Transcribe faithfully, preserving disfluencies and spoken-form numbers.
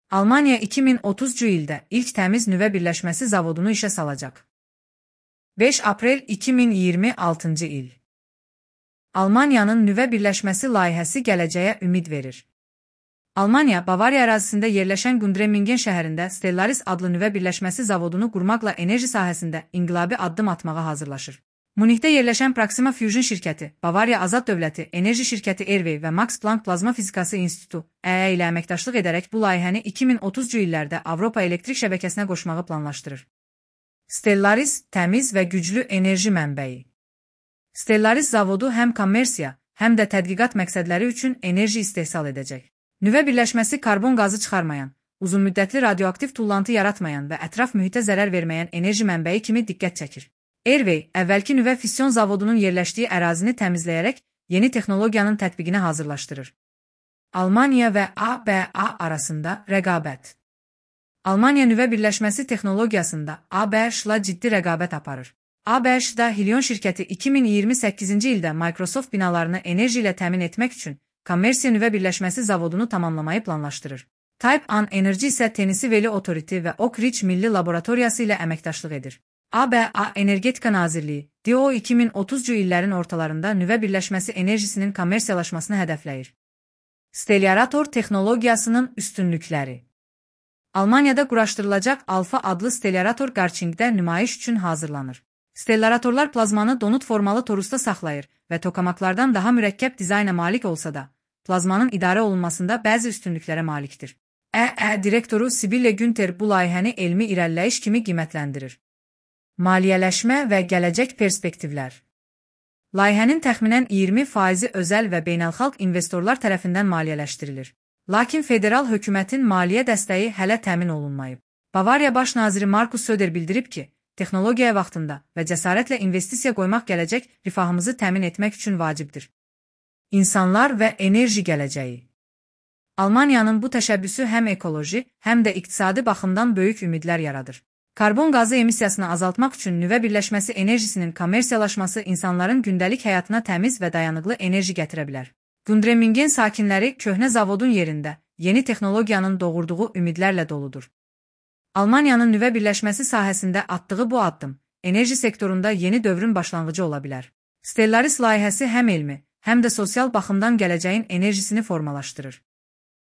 Almaniya iki min otuzuncu ildə ilk təmiz nüvə birləşməsi zavodunu işə salacaq. beş aprel iki min iyirmi altıncı il. Almaniyanın nüvə birləşməsi layihəsi gələcəyə ümid verir. Almaniya, Bavariya ərazisində yerləşən Gundremmingen şəhərində Stellaris adlı nüvə birləşməsi zavodunu qurmaqla enerji sahəsində inqilabi addım atmağa hazırlaşır. Munixdə yerləşən Proxima Fusion şirkəti, Bavariya Azad Dövləti, Enerji şirkəti Airway və Max Planck Plazma Fizikası İnstitutu (E E) ilə əməkdaşlıq edərək bu layihəni iki min otuzuncu illərdə Avropa elektrik şəbəkəsinə qoşmağı planlaşdırır. Stellaris təmiz və güclü enerji mənbəyi. Stellaris zavodu həm kommersiya, həm də tədqiqat məqsədləri üçün enerji istehsal edəcək. Nüvə birləşməsi karbon qazı çıxarmayan, uzunmüddətli radioaktiv tullantı yaratmayan və ətraf mühitə zərər verməyən enerji mənbəyi kimi diqqət çəkir. Airway, əvvəlki nüvə fission zavodunun yerləşdiyi ərazini təmizləyərək yeni texnologiyanın tətbiqinə hazırlaşdırır. Almaniya və A B A arasında rəqabət. Almaniya nüvə birləşməsi texnologiyasında A B Ş-la ciddi rəqabət aparır. A B Ş-da Helion şirkəti iki min iyirmi səkkizinci ildə Microsoft binalarını enerji ilə təmin etmək üçün kommersiya nüvə birləşməsi zavodunu tamamlamayı planlaşdırır. Type One Energy isə Tennessee Valley Authority və Oak Ridge Milli Laboratoriyası ilə əməkdaşlıq edir. A B A Energetika Nazirliyi, D O iki min otuzuncu illərin ortalarında nüvə birləşməsi enerjisinin kommersiyalaşmasını hədəfləyir. Stellarator texnologiyasının üstünlükləri. Almaniyada quraşdırılacaq Alfa adlı Stellarator Garchingdə nümayiş üçün hazırlanır. Stellaratorlar plazmanı donut formalı torusda saxlayır və tokamaklardan daha mürəkkəb dizayna malik olsa da, plazmanın idarə olunmasında bəzi üstünlüklərə malikdir. E E direktoru Sibille Günther bu layihəni elmi irəliləyiş kimi qiymətləndirir. Maliyyələşmə və gələcək perspektivlər. Layihənin təxminən iyirmi faizi özəl və beynəlxalq investorlar tərəfindən maliyyələşdirilir. Lakin federal hökumətin maliyyə dəstəyi hələ təmin olunmayıb. Bavariya baş naziri Markus Söder bildirib ki, texnologiyaya vaxtında və cəsarətlə investisiya qoymaq gələcək rifahımızı təmin etmək üçün vacibdir. İnsanlar və enerji gələcəyi. Almaniyanın bu təşəbbüsü həm ekoloji, həm də iqtisadi baxımdan böyük ümidlər yaradır. Karbon qazı emissiyasını azaltmaq üçün nüvə birləşməsi enerjisinin kommersiyalaşması insanların gündəlik həyatına təmiz və dayanıqlı enerji gətirə bilər. Gundremmingen sakinləri köhnə zavodun yerində yeni texnologiyanın doğurduğu ümidlərlə doludur. Almaniyanın nüvə birləşməsi sahəsində atdığı bu addım, enerji sektorunda yeni dövrün başlanğıcı ola bilər. Stellaris layihəsi həm elmi, həm də sosial baxımdan gələcəyin enerjisini formalaşdırır.